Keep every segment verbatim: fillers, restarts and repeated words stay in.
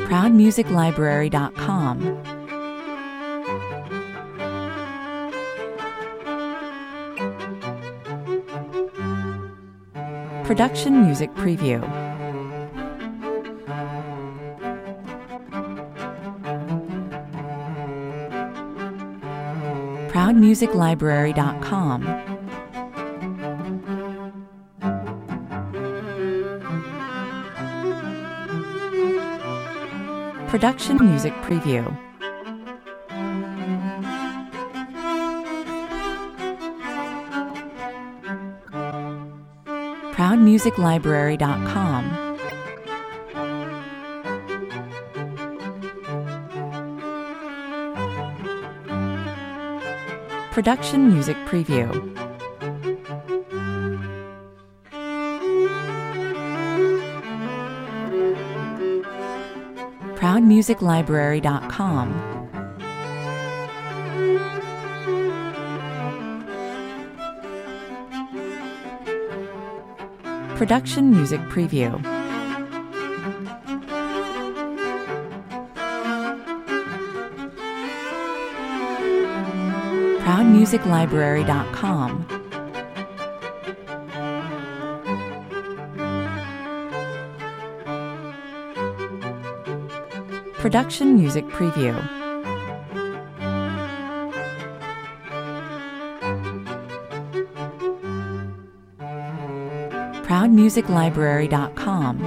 proud music library dot com. Production Music Preview. proud music library dot com. Production Music Preview. proud music library dot com. Production Music Preview. proud music library dot com. Production Music Preview. proud music library dot com. Production Music Preview. proud music library dot com.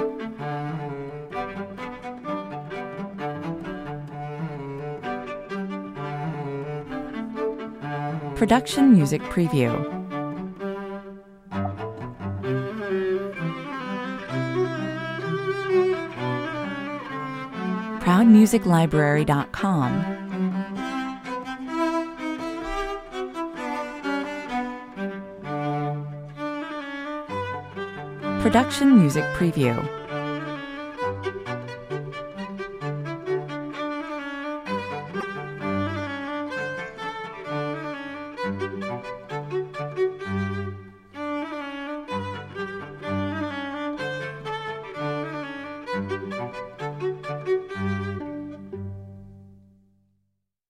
Production Music Preview. proud music library dot com. Production Music Preview.